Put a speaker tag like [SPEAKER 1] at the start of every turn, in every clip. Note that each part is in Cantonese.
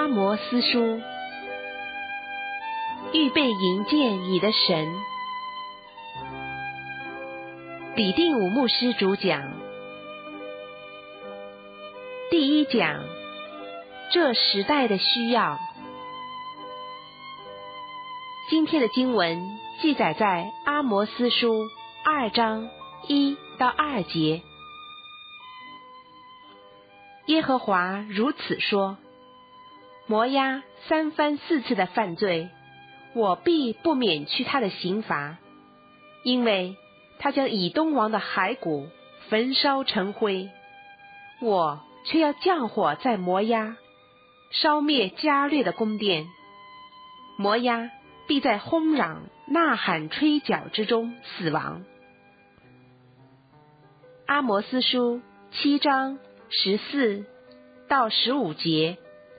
[SPEAKER 1] 摩司书，预备迎接你的神。李定武牧师主讲。第一讲，这时代的需要。今天的经文记载在阿摩司书2章1到2节。耶和华如此说：摩押3番4次的犯罪，我必不免去他的刑罚，因为他将以东王的骸骨焚烧成灰，我却要降火在摩押，烧灭加略的宫殿。摩押必在轰嚷、呐喊、吹角之中死亡。阿摩司书7章14到15节。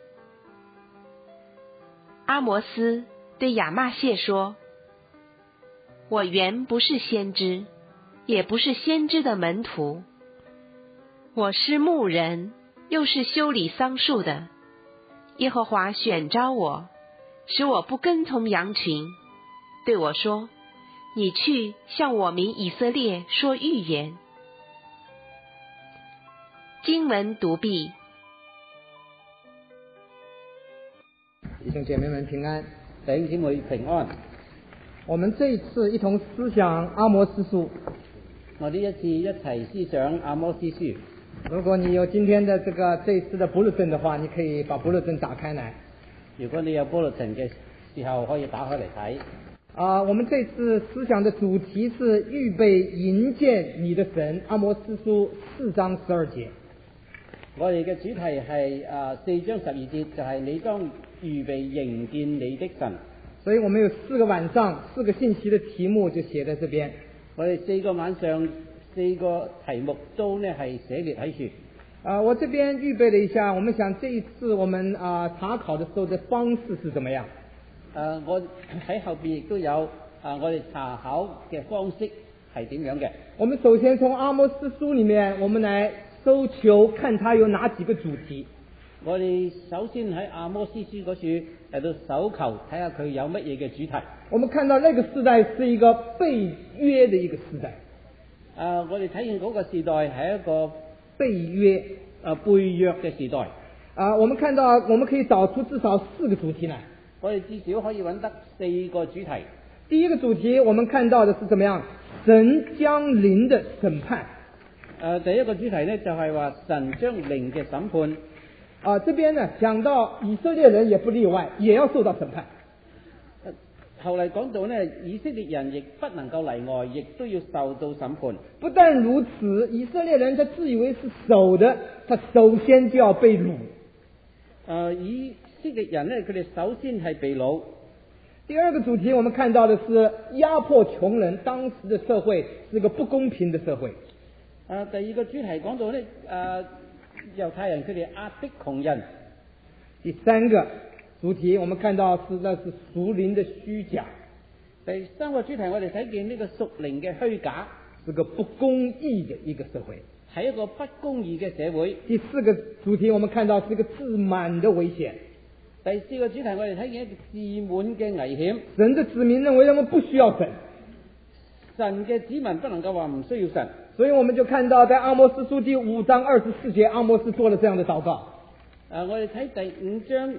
[SPEAKER 1] 阿摩司对亚玛谢说：我原不是先知，也不是先知的门徒，我是牧人，又是修理桑树的。耶和华选召我，使我不跟从羊群，对我说：你去向我民以色列说预言。经文读毕。
[SPEAKER 2] 弟兄姐妹们平安，
[SPEAKER 3] 弟兄姊妹平安。
[SPEAKER 2] 我们这一次一同思想阿摩司书。
[SPEAKER 3] 我哋一次一齊思想阿摩司書。
[SPEAKER 2] 如果你有今天的这一次的bulletin的话，你可以把bulletin打开来。
[SPEAKER 3] 如果你有 bulletin 嘅時候，可以打開嚟睇。
[SPEAKER 2] 我們這次思想的主題是預備迎見你的神，阿摩司書4章12節。
[SPEAKER 3] 我哋嘅主題係4章12節，就係你當預備迎見你的神。
[SPEAKER 2] 所以我們有4個晚上4個信息的題目就寫在這邊。
[SPEAKER 3] 我哋4個晚上4個題目都呢係寫列喺處。
[SPEAKER 2] 我這邊預備了一下，我們想這一次我們查考的時候的方式是怎麼樣？
[SPEAKER 3] 我喺後邊亦都有我哋查考嘅方式係點樣嘅。
[SPEAKER 2] 我們首先從阿摩司書裡面，我們來搜求看它有哪幾個主題。
[SPEAKER 3] 我哋首先喺阿摩司書嗰處嚟到搜求，睇下佢有乜嘢嘅主題。
[SPEAKER 2] 我們看到那個時代是一個被約的一個時代。
[SPEAKER 3] 我哋睇見嗰個時代係一個
[SPEAKER 2] 被約
[SPEAKER 3] 嘅時代。
[SPEAKER 2] 我們看到我們可以找出至少4個主題來。
[SPEAKER 3] 我哋至少可以揾得4個主題。
[SPEAKER 2] 第一個主題我們看到的是怎麼樣？神將臨的審判。
[SPEAKER 3] 第一個主題呢就係話神將臨嘅審判。
[SPEAKER 2] 這邊呢講到以色列人也不例外，也要受到審判。
[SPEAKER 3] 後嚟講到呢，以色列人亦不能夠例外，亦都要受到審判。
[SPEAKER 2] 不但如此，以色列人他自以為是守的，他首先就要被擄。
[SPEAKER 3] 以色列人呢，佢哋首先係被擄。
[SPEAKER 2] 第二個主題我們看到的是壓迫窮人，當時的社會是個不公平的社會。
[SPEAKER 3] 第二個主題講到呢，猶太人佢哋壓迫窮人。
[SPEAKER 2] 第三個主題我們看到那是屬靈的虛假。
[SPEAKER 3] 第三個主題我哋睇見呢個屬靈嘅虛假，
[SPEAKER 2] 是個不公義的一個社會，
[SPEAKER 3] 係一個不公義嘅社會。
[SPEAKER 2] 第四個主題我們看到是一個自滿的危險。
[SPEAKER 3] 第四個主題我哋睇見一個自滿嘅危險。
[SPEAKER 2] 神的子民認為他們不需要神，
[SPEAKER 3] 神嘅子民不能夠話唔需要神，
[SPEAKER 2] 所以我們就看到在阿摩司書第5章24節，阿摩司做了這樣的禱告。
[SPEAKER 3] 我哋睇第5章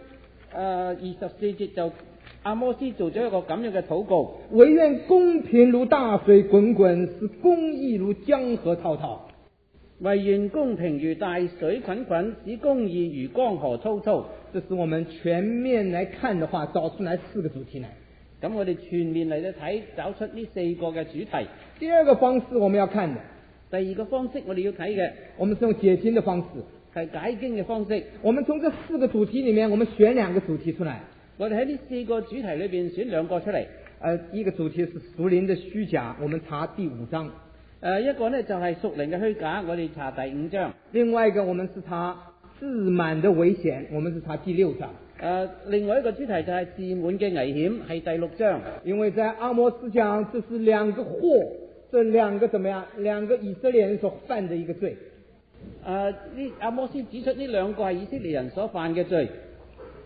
[SPEAKER 3] 24節就阿摩司做咗一個咁樣嘅禱告：
[SPEAKER 2] 惟願公平如大水滾滾，使公義如江河滔滔。
[SPEAKER 3] 惟願公平如大水滾滾，使公義如江河滔滔。
[SPEAKER 2] 這是我們全面來看的話，找出來4個主題來。
[SPEAKER 3] 咁我哋全面嚟到睇，找出呢4個嘅主題。
[SPEAKER 2] 第二個方式我們要看的，
[SPEAKER 3] 第二個方式我哋要睇嘅，
[SPEAKER 2] 我們是用解經的方式，
[SPEAKER 3] 係解經嘅方式。
[SPEAKER 2] 我們從這4個主題裡面，我們選2個主題出來。
[SPEAKER 3] 我哋喺呢4個主題裏邊選2個出嚟。
[SPEAKER 2] 一個主題是屬靈的虛假，我們查第5章。
[SPEAKER 3] 一個呢就係屬靈嘅虛假，我哋查第5章。
[SPEAKER 2] 另外一個我們是查自滿的危險，我們是查第6章。
[SPEAKER 3] 另外一個主題就係自滿嘅危險，係第6章。
[SPEAKER 2] 因為在阿摩司講，這是2個禍，這2個怎麼樣？2個以色列人所犯的一個罪。
[SPEAKER 3] 阿摩司指出呢2個係以色列人所犯嘅罪。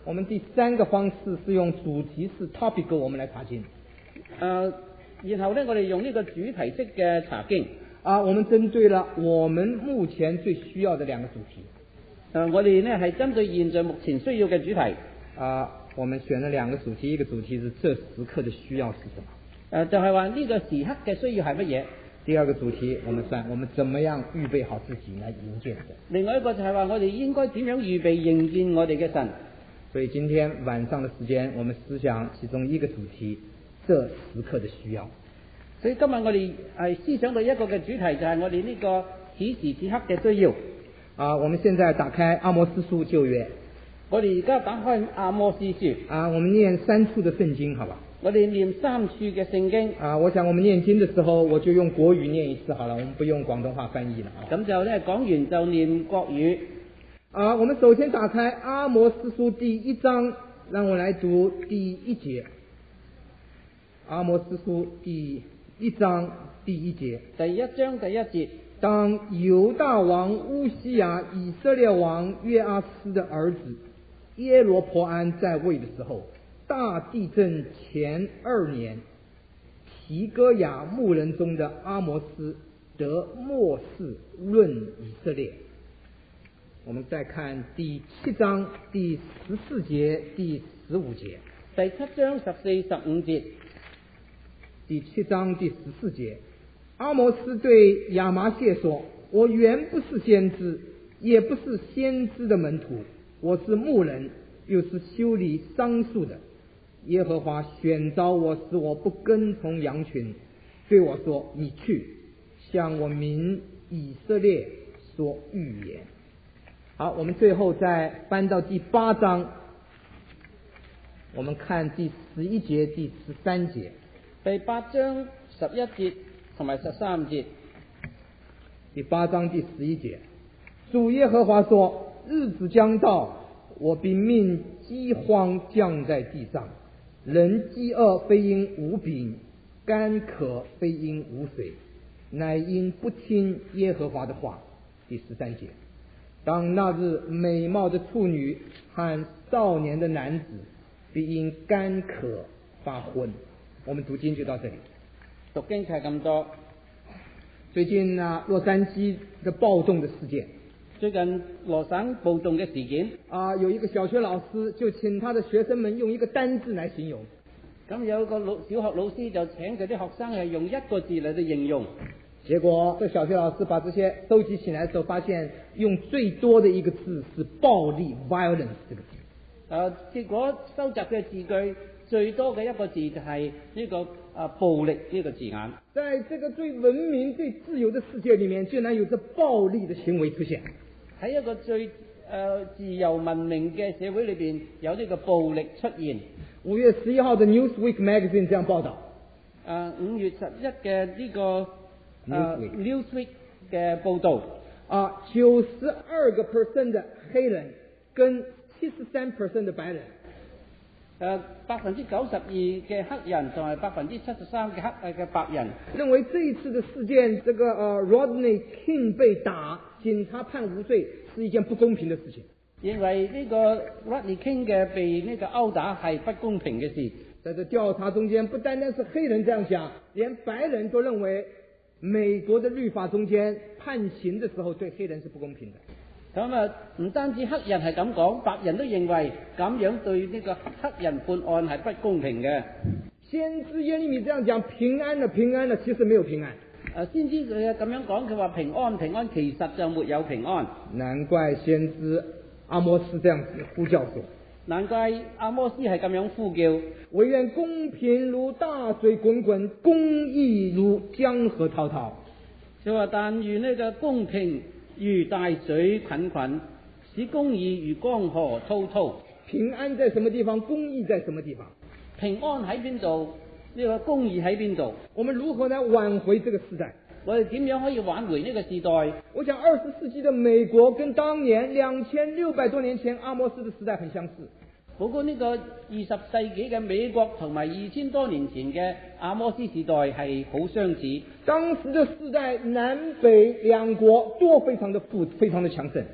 [SPEAKER 2] 我们第三个方式是用主题式 topic 我们来查经。
[SPEAKER 3] 然後咧，我哋用呢個主題式嘅查經。
[SPEAKER 2] 我們針對了我們目前最需要的兩個主題。
[SPEAKER 3] 我哋呢係針對現在目前需要嘅主題。
[SPEAKER 2] 我們選了兩個主題，一個主題是這時刻的需要是什麼？
[SPEAKER 3] 就係話呢個時刻嘅需要係乜嘢？
[SPEAKER 2] 第二個主題，我們怎麼樣預備好自己來迎接神？
[SPEAKER 3] 另外一個就係話我哋應該點樣預備迎見我哋嘅神。
[SPEAKER 2] 所以今天晚上的時間，我們思想其中一個主題，這時刻的需要。
[SPEAKER 3] 所以今日我哋係思想到一個嘅主題，就係我哋呢個此時此刻嘅需要。
[SPEAKER 2] 我們現在打開阿摩司書舊約。
[SPEAKER 3] 我哋而家打開阿摩司書。
[SPEAKER 2] 我們念3處的聖經，好吧？
[SPEAKER 3] 我哋念3處嘅聖經。
[SPEAKER 2] 我想我們念經的時候，我就用國語念一次好了，我們不用廣東話翻譯了。
[SPEAKER 3] 咁就咧講完就念國語。
[SPEAKER 2] 我們首先打開阿摩司書第1章，讓我來讀第1節。阿摩司書第1章第1節。
[SPEAKER 3] 第1章第1節。
[SPEAKER 2] 當猶大王烏西雅以色列王約阿斯的兒子耶羅波安在位的時候，大地震前2年，提哥亞牧人中的阿摩斯得默示論以色列。我們再看第7章第14節第15節。
[SPEAKER 3] 第7章14、15節。
[SPEAKER 2] 第7章第14節，阿摩斯對亞瑪謝說：我原不是先知，也不是先知的門徒，我是牧人，又是修理桑樹的。耶和華選召我，使我不跟從羊群，對我說：你去，向我民以色列說預言。好，我們最後再翻到第8章，我們看第11節、第13節。
[SPEAKER 3] 第8章11節同埋13節。
[SPEAKER 2] 第8章第11節，主耶和華說：日子將到，我必命饑荒降在地上，人飢餓非因無餅，乾渴非因無水，乃因不聽耶和華的話。第13節，當那日美貌的處女和少年的男子必因乾渴發昏。我們讀經就到這裡。
[SPEAKER 3] 讀經就係咁多。
[SPEAKER 2] 最近洛杉磯的暴動的事件。
[SPEAKER 3] 最近羅省暴動嘅事件。
[SPEAKER 2] 有一個小學老師就請他的學生們用一個單字來形容。
[SPEAKER 3] 咁有一個小學老師就請佢啲學生係用一個字嚟到形容。
[SPEAKER 2] 結果這小學老師把這些收集起來的時候，發現用最多的一個字是暴力 violence 這個字。
[SPEAKER 3] 結果收集嘅字句最多嘅一個字就係呢個暴力呢個字眼。
[SPEAKER 2] 在這個最文明最自由的世界裡面，居然有這暴力的行為出現。喺
[SPEAKER 3] 一個最自由文明嘅社會裏邊，有呢個暴力出現。
[SPEAKER 2] 5月11號的 Newsweek magazine 這樣報道。
[SPEAKER 3] 5月11嘅呢個Newsweek 嘅報導。92% 的黑人跟73% 的白人。92%嘅黑人同埋73%嘅白人
[SPEAKER 2] 認為這一次的事件，這個Rodney King 被打，警察判無罪，是一件不公平的事情。
[SPEAKER 3] 認為呢個 Rodney King 嘅被呢個毆打係不公平嘅事。
[SPEAKER 2] 在這調查中間，不單單是黑人這樣想，連白人都認為美國的律法中間判刑的時候對黑人是不公平的。
[SPEAKER 3] 咁唔單止黑人係咁講，白人都認為咁樣對呢個黑人判案係不公平嘅。
[SPEAKER 2] 先知耶利米這樣講，平安了，平安了，其實沒有平安。
[SPEAKER 3] 先知佢咁樣講，佢話平安，平安，其實就沒有平安。
[SPEAKER 2] 難怪先知阿摩斯這樣子呼叫說。
[SPEAKER 3] 難怪阿摩斯係咁樣呼叫。
[SPEAKER 2] 惟願公平如大水滾滾，公義如江河滔滔。
[SPEAKER 3] 佢話但願呢個公平如大水滾滾，使公義如江河滔滔。
[SPEAKER 2] 平安在什麼地方？公義在什麼地方？
[SPEAKER 3] 平安喺邊度？呢個公義喺邊度？
[SPEAKER 2] 我們如何來挽回這個時代？
[SPEAKER 3] 我哋點樣可以挽回呢個時代？
[SPEAKER 2] 我想20世紀的美國跟當年2600多年前阿摩斯的時代很相似。
[SPEAKER 3] 不過呢個20世紀嘅美國同埋2000多年前嘅阿摩斯時代係好相似。
[SPEAKER 2] 當時的世代南北兩國都非常的強盛。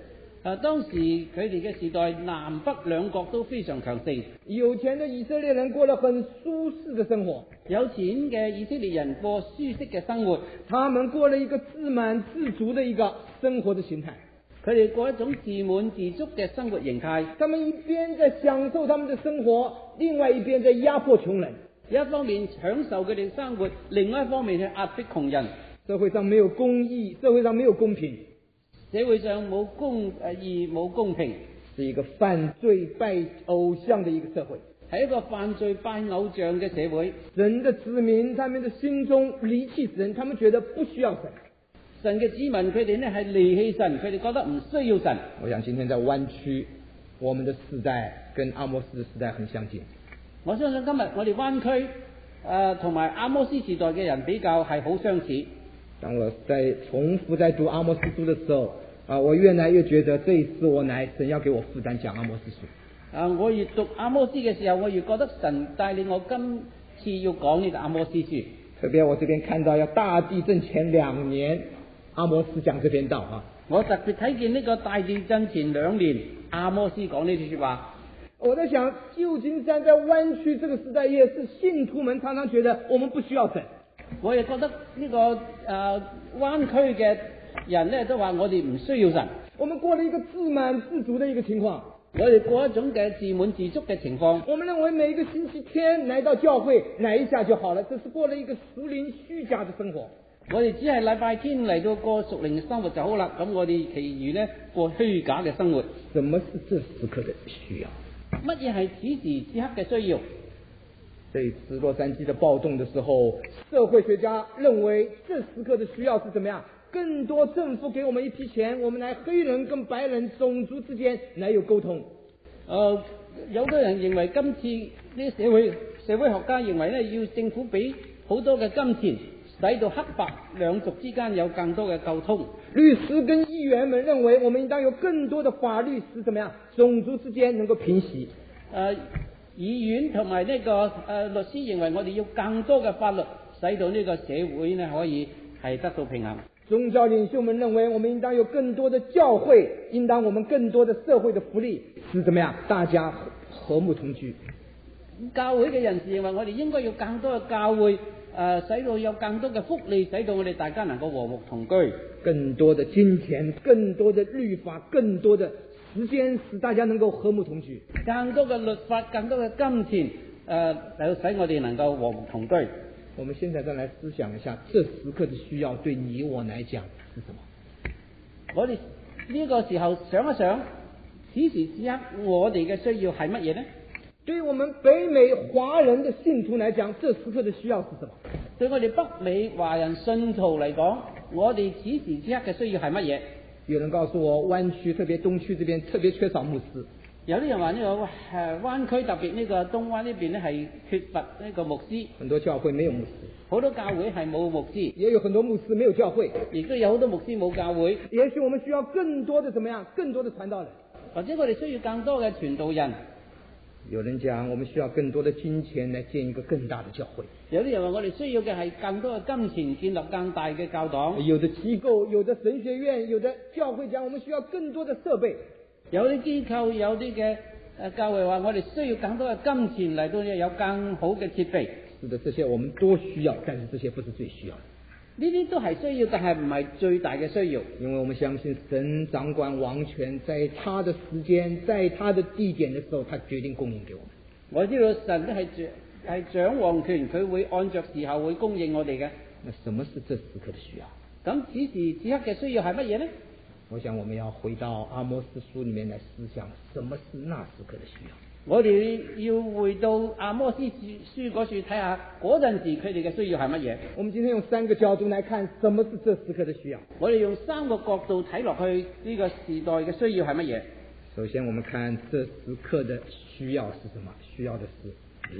[SPEAKER 3] 當時佢哋嘅時代，南北兩國都非常強盛。
[SPEAKER 2] 有錢的以色列人過了很舒適的生活，
[SPEAKER 3] 有錢嘅以色列人過舒適嘅生活，
[SPEAKER 2] 他們過了一個自滿自足的一個生活的形態。
[SPEAKER 3] 佢哋過一種自滿自足嘅生活形態。
[SPEAKER 2] 他們一邊在享受他們的生活，另外一邊在壓迫窮人。
[SPEAKER 3] 一方面享受佢哋生活，另外一方面去壓迫窮人。
[SPEAKER 2] 社會上沒有公義，社會上沒有公平，
[SPEAKER 3] 社會上冇公義冇公平，
[SPEAKER 2] 是一個犯罪拜偶像的一個社會，
[SPEAKER 3] 係一個犯罪拜偶像嘅社會。
[SPEAKER 2] 神的子民，他們的心中離棄神，他們覺得不需要神。
[SPEAKER 3] 神嘅子民，佢哋呢係離棄神，佢哋覺得唔需要神。
[SPEAKER 2] 我想今天在灣區，我們的世代跟阿摩斯的時代很相近。
[SPEAKER 3] 我相信今日我哋灣區同埋阿摩斯時代嘅人比較係好相似。
[SPEAKER 2] 當我在重複在讀阿摩斯書的時候，我越來越覺得這一次我來，神要給我負擔講阿摩斯書。
[SPEAKER 3] 我越讀阿摩斯嘅時候，我越覺得神帶領我今次要講呢個阿摩斯書。
[SPEAKER 2] 特別我這邊看到要大地震前2年，阿摩斯講這篇道啊。
[SPEAKER 3] 我特別睇見呢個大地震前2年，阿摩斯講呢句說話。
[SPEAKER 2] 我在想，舊金山在灣區這個時代，也是信徒們常常覺得我們不需要神。
[SPEAKER 3] 我亦覺得呢個灣區嘅人呢都話我哋唔需要神。
[SPEAKER 2] 我們過了一個自滿自足的一個情況，
[SPEAKER 3] 我哋過一種嘅自滿自足嘅情況。
[SPEAKER 2] 我們認為每一個星期天來到教會來一下就好了，這是過了一個屬靈虛假的生活。
[SPEAKER 3] 我哋只係禮拜天嚟到過屬靈嘅生活就好啦，咁我哋其餘呢過虛假嘅生活。
[SPEAKER 2] 什麼是這時刻的需要？
[SPEAKER 3] 乜嘢係此時此刻嘅需要？
[SPEAKER 2] 這一次洛杉磯的暴動的時候，社會學家認為這時刻的需要是怎麼樣？更多政府給我們一批錢，我們來黑人跟白人種族之間來有溝通。
[SPEAKER 3] 有啲人認為今次啲社會學家認為呢，要政府俾好多嘅金錢，使到黑白兩族之間有更多嘅溝通。
[SPEAKER 2] 律師跟議員們認為，我們應當有更多的法律使怎麼樣，種族之間能夠平息。
[SPEAKER 3] 議院同埋呢個律師認為，我哋要更多嘅法律，使到呢個社會呢可以係得到平衡。
[SPEAKER 2] 宗教領袖們認為，我們應當有更多的教會，應當我們更多的社會的福利，使怎麼樣，大家和睦同居。
[SPEAKER 3] 教會嘅人士認為，我哋應該有更多嘅教會，使到有更多嘅福利，使到我哋大家能夠和睦同居。
[SPEAKER 2] 更多的金錢，更多的律法，更多的時間，使大家能夠和睦同居。
[SPEAKER 3] 更多嘅律法，更多嘅金錢，嚟使我哋能夠和睦同居。
[SPEAKER 2] 我們現在再來思想一下，這時刻的需要對你我來講是什麼？
[SPEAKER 3] 我哋呢個時候想一想，此時此刻我哋嘅需要係乜嘢呢？
[SPEAKER 2] 對於我們北美華人的信徒來講，這時刻的需要是什麼？
[SPEAKER 3] 對我哋北美華人信徒嚟講，我哋此時此刻嘅需要係乜嘢？
[SPEAKER 2] 有人告訴我，灣區特別東區這邊特別缺少牧師。
[SPEAKER 3] 有啲人話呢個灣區特別呢個東灣呢邊呢係缺乏呢個牧師，
[SPEAKER 2] 很多教會沒有牧師，
[SPEAKER 3] 好多教會係冇牧師，
[SPEAKER 2] 也有很多牧師沒有教會，
[SPEAKER 3] 亦都有好多牧師冇教會。
[SPEAKER 2] 也許我們需要更多的怎麼樣？更多的傳道人，
[SPEAKER 3] 或者我哋需要更多嘅傳道人。
[SPEAKER 2] 有人講，我們需要更多的金錢來建一個更大的教會。
[SPEAKER 3] 有啲人話我哋需要嘅係更多嘅金錢建立更大嘅教堂。
[SPEAKER 2] 有的機構、有的神學院、有的教會講，我們需要更多的設備。
[SPEAKER 3] 有啲機構、有啲嘅教會話，我哋需要更多嘅金錢嚟到有更好嘅設備。
[SPEAKER 2] 是的，這些我們都需要，但是這些不是最需要的。
[SPEAKER 3] 呢啲都係需要，但係唔係最大嘅需要。
[SPEAKER 2] 因為我們相信神掌管王權，在他的時間，在他的地點的時候，他決定供應給我們。
[SPEAKER 3] 我知道神都係掌王權，佢會按着時候會供應我哋嘅。
[SPEAKER 2] 那什麼是這時刻的需要？
[SPEAKER 3] 咁此時此刻嘅需要係乜嘢呢？
[SPEAKER 2] 我想我們要回到阿摩斯書裏面來思想，什麼是那時刻的需要。
[SPEAKER 3] 我哋要回到阿摩斯書嗰處睇下嗰陣時佢哋嘅需要係乜嘢。
[SPEAKER 2] 我們今天用3個角度來看，什麼是這時刻的需要。我
[SPEAKER 3] 哋用3個角度睇落去呢個時代嘅需要係乜嘢。
[SPEAKER 2] 首先我們看這時刻的需要是什麼？需要的是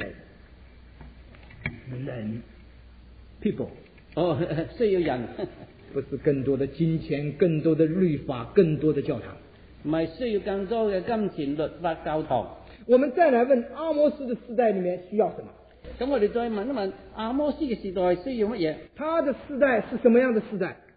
[SPEAKER 2] 人 people。
[SPEAKER 3] 需要人。
[SPEAKER 2] 不是更多的金錢，更多的律法，更多的教堂。
[SPEAKER 3] 唔係需要更多嘅金錢、律法、教堂。
[SPEAKER 2] 我們再來問阿摩斯的時代裏面需要什麼？
[SPEAKER 3] 咁我哋再問一問阿摩斯嘅時代需要乜嘢？
[SPEAKER 2] 他的時代是什麼樣的時代？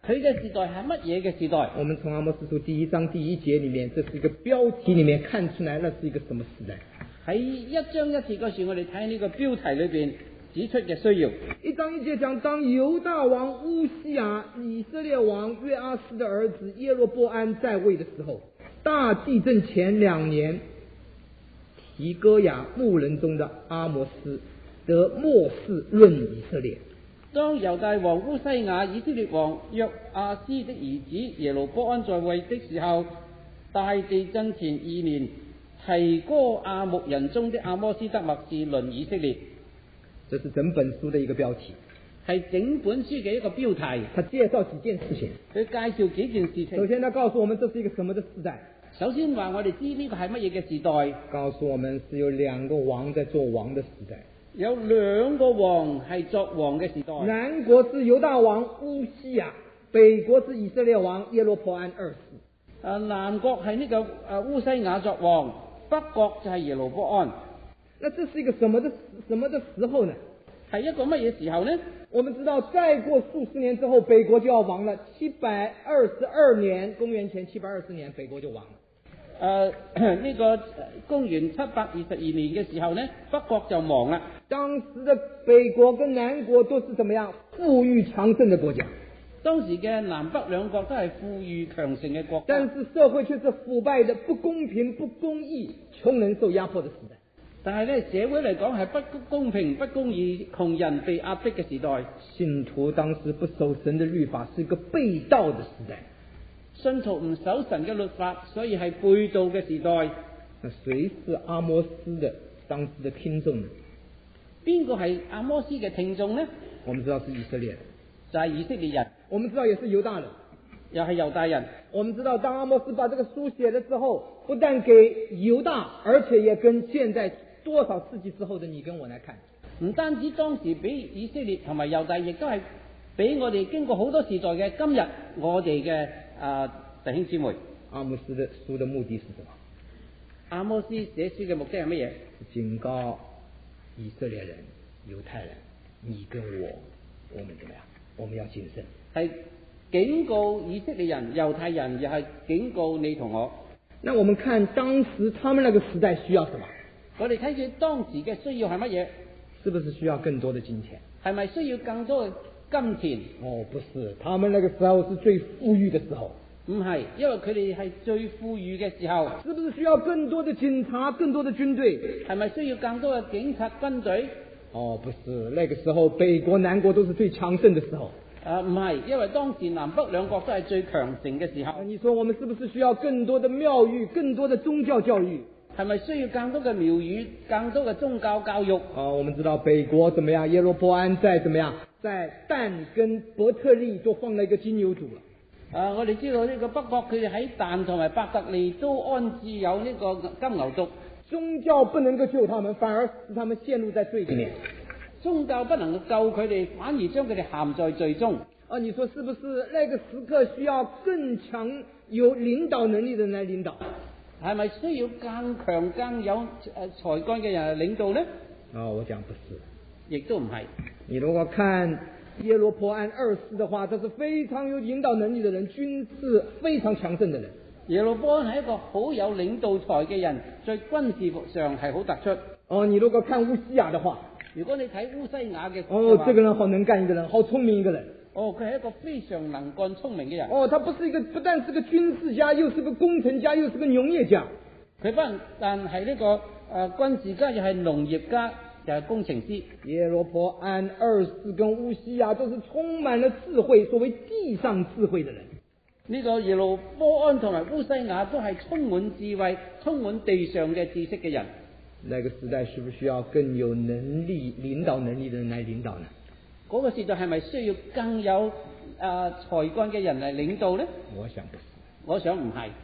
[SPEAKER 3] 佢嘅時代係乜嘢嘅時代？
[SPEAKER 2] 我們從阿摩司書第1章第1節裡面，這是一個標題裡面看出來，那是一個什麼時代？
[SPEAKER 3] 喺1章1節嗰時，我哋睇呢個標題裏邊指出嘅需要。
[SPEAKER 2] 1章1節講，當猶大王烏西雅、以色列王約阿斯的兒子耶羅波安在位的時候，大地震前2年，提哥亞牧人中的阿摩斯得默示論以色列。
[SPEAKER 3] 當猶大王烏西雅、以色列王約阿斯的兒子耶羅波安在位的時候，大地震前2年，提哥亞牧人中的阿摩斯得默示論以色列。
[SPEAKER 2] 這是整本書的一個標題，
[SPEAKER 3] 係整本書嘅一個標題。
[SPEAKER 2] 他介紹幾件事情，
[SPEAKER 3] 佢介紹幾件事情。
[SPEAKER 2] 首先，他告訴我們這是一個什麼的時代。
[SPEAKER 3] 首先話我哋知呢個係乜嘢嘅時代，
[SPEAKER 2] 告訴我們是有2個王在做王的時代。
[SPEAKER 3] 有2個王係作王嘅時代。
[SPEAKER 2] 南國是猶大王烏西雅，北國是以色列王耶羅波安2世。
[SPEAKER 3] 南國係呢個烏西雅作王，北國就係耶羅波安。
[SPEAKER 2] 那這是一個什麼的時候呢？
[SPEAKER 3] 係一個乜嘢時候呢？
[SPEAKER 2] 我們知道再過數十年之後，北國就要亡了。722年，公元前720年，北國就亡了。
[SPEAKER 3] 呢個公元722年嘅時候呢，北國就亡啦。
[SPEAKER 2] 當時的北國跟南國都是怎麼樣？富裕強盛的國家。
[SPEAKER 3] 當時嘅南北兩國都係富裕強盛嘅國家，
[SPEAKER 2] 但是社會卻是腐敗的、不公平、不公義、窮人受壓迫的時代。
[SPEAKER 3] 但係咧，社會嚟講係不公平、不公義、窮人被壓迫嘅時代。
[SPEAKER 2] 信徒當時不守神的律法，是一個背道的時代。
[SPEAKER 3] 信徒唔守神嘅律法，所以係背道嘅時代。
[SPEAKER 2] 那誰是阿摩司的當時的聽眾呢？
[SPEAKER 3] 邊個係阿摩司嘅聽眾呢？
[SPEAKER 2] 我們知道是以色列人，
[SPEAKER 3] 就係以色列人。
[SPEAKER 2] 我們知道也是猶大人，
[SPEAKER 3] 又係猶大人。
[SPEAKER 2] 我們知道當阿摩司把這個書寫了之後，不但給猶大，而且也跟現在多少世紀之後的你跟我來看。
[SPEAKER 3] 唔單止當時俾以色列同埋猶大，亦都係俾我哋經過好多時代嘅今日，我哋嘅弟兄姊妹。
[SPEAKER 2] 阿摩司的書的目的是什麼？
[SPEAKER 3] 阿摩司寫書嘅目的係乜嘢？
[SPEAKER 2] 警告以色列人、猶太人，你跟我們怎麼樣？我們要謹慎。
[SPEAKER 3] 係警告以色列人、猶太人，又係警告你同我。
[SPEAKER 2] 那我們看當時他們那個時代需要什麼？
[SPEAKER 3] 我哋睇住當時嘅需要係乜嘢？
[SPEAKER 2] 是不是需要更多的金錢？
[SPEAKER 3] 係咪需要更多嘅金錢？
[SPEAKER 2] 哦，不是，他們那個時候是最富裕的時候。
[SPEAKER 3] 唔係，因為佢哋係最富裕嘅時候。
[SPEAKER 2] 是不是需要更多的警察、更多的軍隊？
[SPEAKER 3] 係咪需要更多嘅警察、軍隊？
[SPEAKER 2] 哦，不是，那個時候北國、南國都是最強盛的時候。
[SPEAKER 3] 唔係，因為當時南北兩國都係最強盛嘅時候。
[SPEAKER 2] 你說我們是不是需要更多的廟宇、更多的宗教教育？
[SPEAKER 3] 係咪需要更多嘅廟宇、更多嘅宗教教育？
[SPEAKER 2] 我們知道北國怎麼樣？耶羅波安在怎麼樣？在但跟伯特利都放了一個金牛犢了。
[SPEAKER 3] 我哋知道呢個北國佢哋喺但同埋伯特利都安置有呢個金牛犢。
[SPEAKER 2] 宗教不能夠救他們，反而使他們陷入在罪裏面。
[SPEAKER 3] 宗教不能夠救佢哋，反而將佢哋陷在罪中。
[SPEAKER 2] 你說是不是那個時刻需要更強有領導能力的人來領導？
[SPEAKER 3] 係咪需要更強更有才幹嘅人嚟領導呢？
[SPEAKER 2] 我講不是，
[SPEAKER 3] 亦都唔係。
[SPEAKER 2] 你如果看耶羅波安2世的話，這是非常有領導能力的人，軍事非常強盛的人。
[SPEAKER 3] 耶羅波安係一個好有領導才嘅人，在軍事上係好突出。
[SPEAKER 2] 你如果看烏西雅的話，
[SPEAKER 3] 如果你睇烏西雅嘅，
[SPEAKER 2] 這個人好能幹一個人，好聰明一個人。
[SPEAKER 3] 佢係一個非常能幹聰明嘅人。
[SPEAKER 2] 他不但是個軍事家，又是個工程家，又是個農業家。
[SPEAKER 3] 佢不但係呢個軍事家，又係農業家，又係工程師。
[SPEAKER 2] 耶羅波安2世跟烏西雅都是充滿了智慧，所謂地上智慧的人。
[SPEAKER 3] 呢個耶羅波安同埋烏西雅都係充滿智慧、充滿地上嘅知識嘅人。
[SPEAKER 2] 那個時代需不需要更有能力、領導能力的人來領導呢？
[SPEAKER 3] 嗰個時代係咪需要更有才幹嘅人嚟領導呢？
[SPEAKER 2] 我想不是。
[SPEAKER 3] 我想唔係。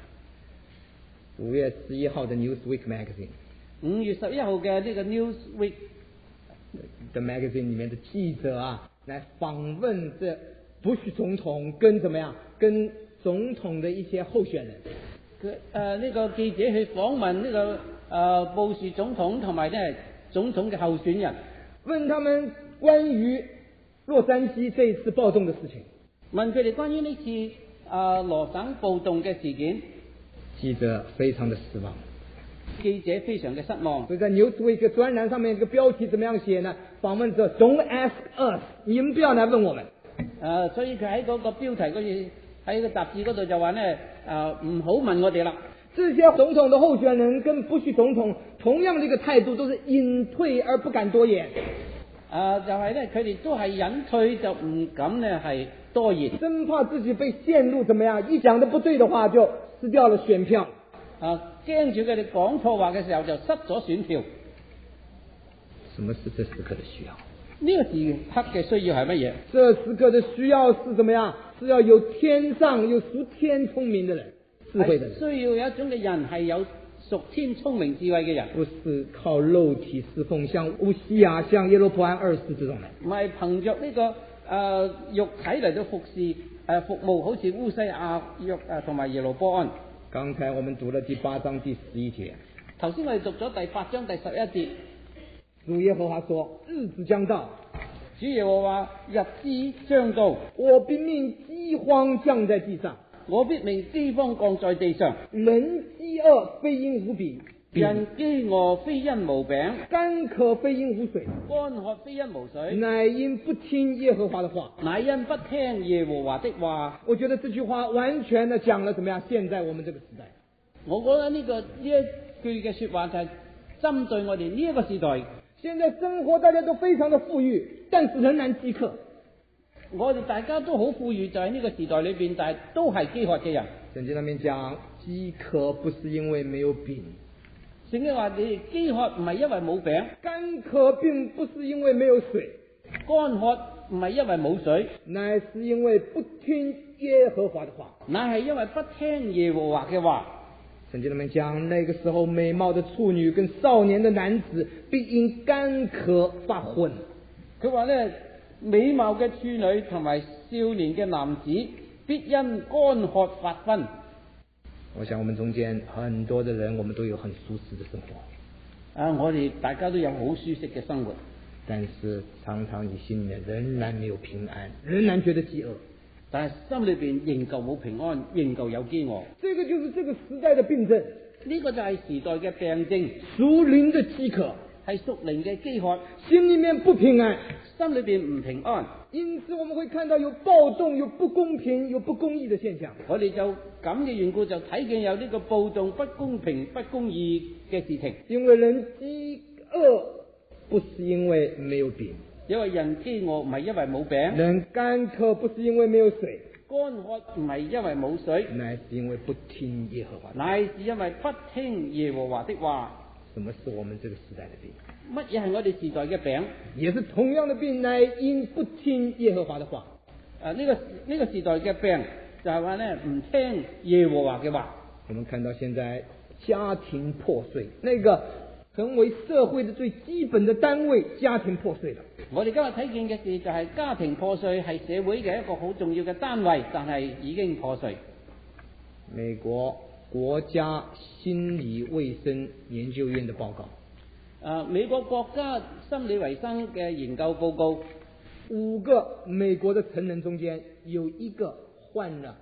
[SPEAKER 2] 5月11號的 Newsweek magazine。
[SPEAKER 3] 5月11號嘅呢個 Newsweek
[SPEAKER 2] 的 magazine 裡面的記者來訪問這布殊總統跟怎麼樣？跟總統的一些候選人。
[SPEAKER 3] 呢個記者去訪問呢個布殊總統同埋呢總統嘅候選人，
[SPEAKER 2] 問他們關於洛杉磯這一次暴動的事情。
[SPEAKER 3] 問佢哋關於呢次羅省暴動嘅事件，
[SPEAKER 2] 記者非常的失望。
[SPEAKER 3] 記者非常嘅失望。
[SPEAKER 2] 所以在 Newsweek 專欄上面這個標題怎麼樣寫呢？訪問者 Don't ask us， 你們不要來問我們。
[SPEAKER 3] 所以佢喺嗰個標題嗰度，喺個雜誌嗰度就話呢，唔好問我哋啦。
[SPEAKER 2] 這些總統的候選人跟布希總統同樣的一個態度，都是隱退而不敢多言。
[SPEAKER 3] 就係呢，佢哋都係隱退，就唔敢呢係多言，
[SPEAKER 2] 生怕自己被陷入怎麼樣，一講得不對的話就失掉了選票。
[SPEAKER 3] 驚住佢哋講錯話嘅時候就失咗選票。
[SPEAKER 2] 什麼是這時刻的需要？
[SPEAKER 3] 呢個時刻嘅需要係乜嘢？
[SPEAKER 2] 這時刻的需要是怎麼樣？是要有天上有屬天聰明的人，智慧的人。
[SPEAKER 3] 需要有一種嘅人係有屬天聰明智慧嘅人，
[SPEAKER 2] 不是靠肉體侍奉，像烏西亞、像耶羅波安二世這種人。
[SPEAKER 3] 唔係憑着呢個肉體嚟到服侍服務，好似烏西亞同埋耶羅波安。
[SPEAKER 2] 剛才我們讀了第8章第11節。
[SPEAKER 3] 頭先我哋讀咗第8章第11節。
[SPEAKER 2] 主耶和華說：日子將到，
[SPEAKER 3] 主耶和華日子將到，
[SPEAKER 2] 我必命饑荒降在地上，
[SPEAKER 3] 我必命饑荒降在地上。
[SPEAKER 2] 人飢餓非因無餅，
[SPEAKER 3] 人飢餓非因無餅，
[SPEAKER 2] 乾渴非因無水，
[SPEAKER 3] 乾渴非因無水，
[SPEAKER 2] 乃因不聽耶和華的話，
[SPEAKER 3] 乃因不聽耶和華的話。
[SPEAKER 2] 我覺得這句話完全的講了怎麼樣？現在我們這個時代，
[SPEAKER 3] 我覺得呢一句嘅說話就係針對我哋呢一個時代。
[SPEAKER 2] 現在生活大家都非常的富裕，但是仍然飢渴。
[SPEAKER 3] 我哋大家都好富裕，就喺呢個時代裏邊，但係都係飢渴嘅人。
[SPEAKER 2] 聖經裏面講，飢渴不是因為沒有餅。
[SPEAKER 3] 聖經話你飢渴唔係因為冇餅，
[SPEAKER 2] 乾渴並不是因為沒有水，
[SPEAKER 3] 乾渴唔係因為冇水，
[SPEAKER 2] 乃是因為不聽耶和華的話，
[SPEAKER 3] 乃係因為不聽耶和華嘅話。
[SPEAKER 2] 聖經裏面講，那個時候美貌的處女跟少年的男子必因乾渴發昏。
[SPEAKER 3] 佢話呢，美貌嘅處女同埋少年嘅男子必因乾渴發昏。
[SPEAKER 2] 我想我們中間很多的人，我們都有很舒適的生活。
[SPEAKER 3] 我哋大家都有好舒適嘅生活，
[SPEAKER 2] 但是常常你心裏面仍然沒有平安，仍然覺得飢餓。
[SPEAKER 3] 但係心裏邊仍舊冇平安，仍舊有飢餓。
[SPEAKER 2] 這個就是這個時代的病症。
[SPEAKER 3] 呢個就係時代嘅病症，
[SPEAKER 2] 屬靈的飢渴，
[SPEAKER 3] 係屬靈嘅飢渴，
[SPEAKER 2] 心裏面不平安，
[SPEAKER 3] 心裏邊唔平安。
[SPEAKER 2] 因此我們會看到有暴動、有不公平、有不公義的現象。
[SPEAKER 3] 我哋就咁嘅緣故，就睇見有呢個暴動、不公平、不公義嘅事情。
[SPEAKER 2] 因為人飢餓不是因為沒有餅，
[SPEAKER 3] 因為人飢餓唔係因為冇餅，
[SPEAKER 2] 人乾渴不是因為沒有水，
[SPEAKER 3] 乾渴唔係因為冇水，
[SPEAKER 2] 乃是因為不聽耶和華。
[SPEAKER 3] 乃是因為不聽耶和華的話。
[SPEAKER 2] 什麼是我們這個時代的病？
[SPEAKER 3] 乜嘢係我哋時代嘅病？
[SPEAKER 2] 也是同樣的病，乃因不聽耶和華的話。
[SPEAKER 3] 呢個時代嘅病就係話呢，唔聽耶和華嘅話。
[SPEAKER 2] 我們看到現在家庭破碎，那個成為社會的最基本的單位，家庭破碎了。
[SPEAKER 3] 我哋今日睇見嘅事就係家庭破碎，係社會嘅一個好重要嘅單位，但係已經破碎。
[SPEAKER 2] 美國國家心理衛生研究院的報告，
[SPEAKER 3] 美國國家心理衛生嘅研究報告
[SPEAKER 2] ，5個美國的成人中間有1個患了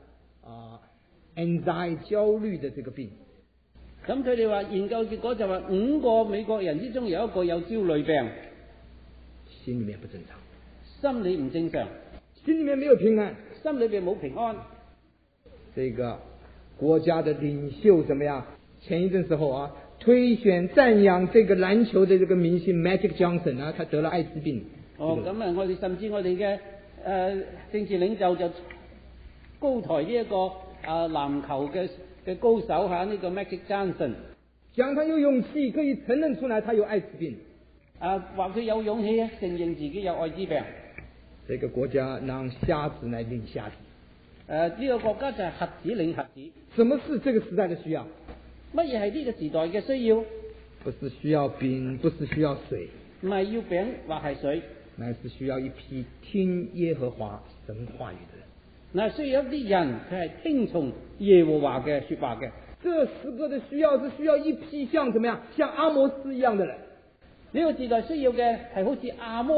[SPEAKER 2] anxiety 焦慮的這個病。
[SPEAKER 3] 咁佢哋話研究結果就話5個美國人之中有1個有焦慮病，
[SPEAKER 2] 心裏面不正常，
[SPEAKER 3] 心理唔正常，
[SPEAKER 2] 心裏面沒有平安，
[SPEAKER 3] 心裏邊冇平安。
[SPEAKER 2] 這個國家的領袖怎麼樣？前一陣時候推選讚揚這個籃球的這個明星 Magic Johnson 他得了艾滋病。
[SPEAKER 3] 咁我哋甚至我哋嘅政治領袖就高抬呢一個籃球嘅高手呢個 Magic Johnson，
[SPEAKER 2] 講他有勇氣可以承認出來他有艾滋病。
[SPEAKER 3] 話佢有勇氣承認自己有艾滋病。
[SPEAKER 2] 這個國家讓瞎子來領瞎子。
[SPEAKER 3] 呢個國家就係瞎子領瞎子。
[SPEAKER 2] 什麼是這個時代的需要？
[SPEAKER 3] 乜嘢係呢個時代嘅需要？
[SPEAKER 2] 不是需要餅，不是需要水，
[SPEAKER 3] 唔係要餅或係水，
[SPEAKER 2] 乃是需要一批聽耶和華神話語的人。
[SPEAKER 3] 嗱，需要一啲人佢係聽從耶和華嘅說話嘅。
[SPEAKER 2] 這時刻的需要是需要一批像怎麼樣，像阿摩斯一樣的人。
[SPEAKER 3] 呢個時代需要嘅係好似阿摩斯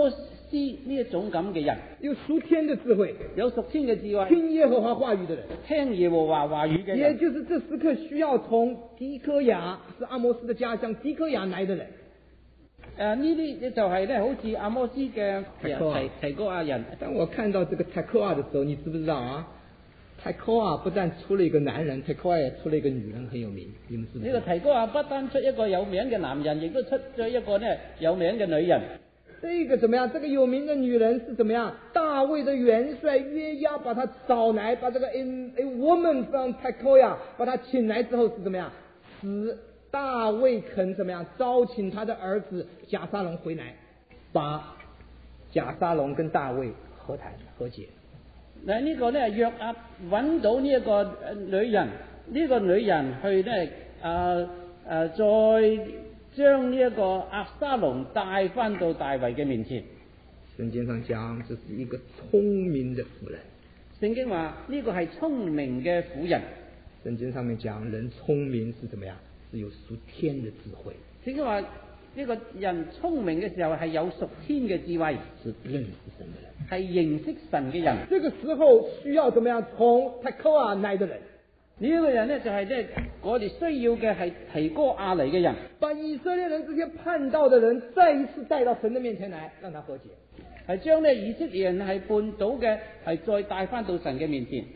[SPEAKER 3] 知呢一種咁嘅人，
[SPEAKER 2] 有屬天的智慧，
[SPEAKER 3] 有屬天嘅智慧，
[SPEAKER 2] 听耶和華話語的人，
[SPEAKER 3] 聽耶和華話語嘅
[SPEAKER 2] 也
[SPEAKER 3] 人。
[SPEAKER 2] 就是這時刻需要從狄科亞，是阿摩斯的家鄉狄科亞來的人。
[SPEAKER 3] 呢啲就係咧，好似阿摩斯嘅提哥亞人。
[SPEAKER 2] 當我看到這個泰科亞的時候，你知不知道啊？泰科亞不但出了一個男人，泰科亞也出了一個女人，很有名。你們知唔知道？
[SPEAKER 3] 呢個提哥亞不單出一個有名嘅男人，亦都出咗一個呢有名嘅女人。
[SPEAKER 2] 這個怎麼樣？這個有名的女人是怎麼樣？大衛的元帥約押把她找來，把這個 a woman from Tekoa 把她請來之後是怎麼樣？使大衛肯怎麼樣？招請他的兒子亞沙龍回來，把亞沙龍跟大衛和談和解。
[SPEAKER 3] 嗱，呢個呢約押揾到呢一個女人，呢個女人去呢再將呢一個押沙龍帶翻到大衛嘅面前。
[SPEAKER 2] 聖經上講，這是一個聰明的婦人。
[SPEAKER 3] 聖經話呢個係聰明嘅婦人。
[SPEAKER 2] 聖經上面講，人聰明是怎麼樣？是有屬天的智慧。
[SPEAKER 3] 聖經話呢個人聰明嘅時候係有屬天嘅智慧，
[SPEAKER 2] 是認識神的人，
[SPEAKER 3] 係認識神嘅人。
[SPEAKER 2] 這個時候需要怎麼樣？從泰科亞來的人。
[SPEAKER 3] 呢一個人呢，就係呢我哋需要嘅係提哥亞嚟嘅人，
[SPEAKER 2] 把以色列人這些叛道的人再一次帶到神的面前來，讓他和解。
[SPEAKER 3] 係將呢以色列人係叛倒嘅係再帶翻到神嘅面前。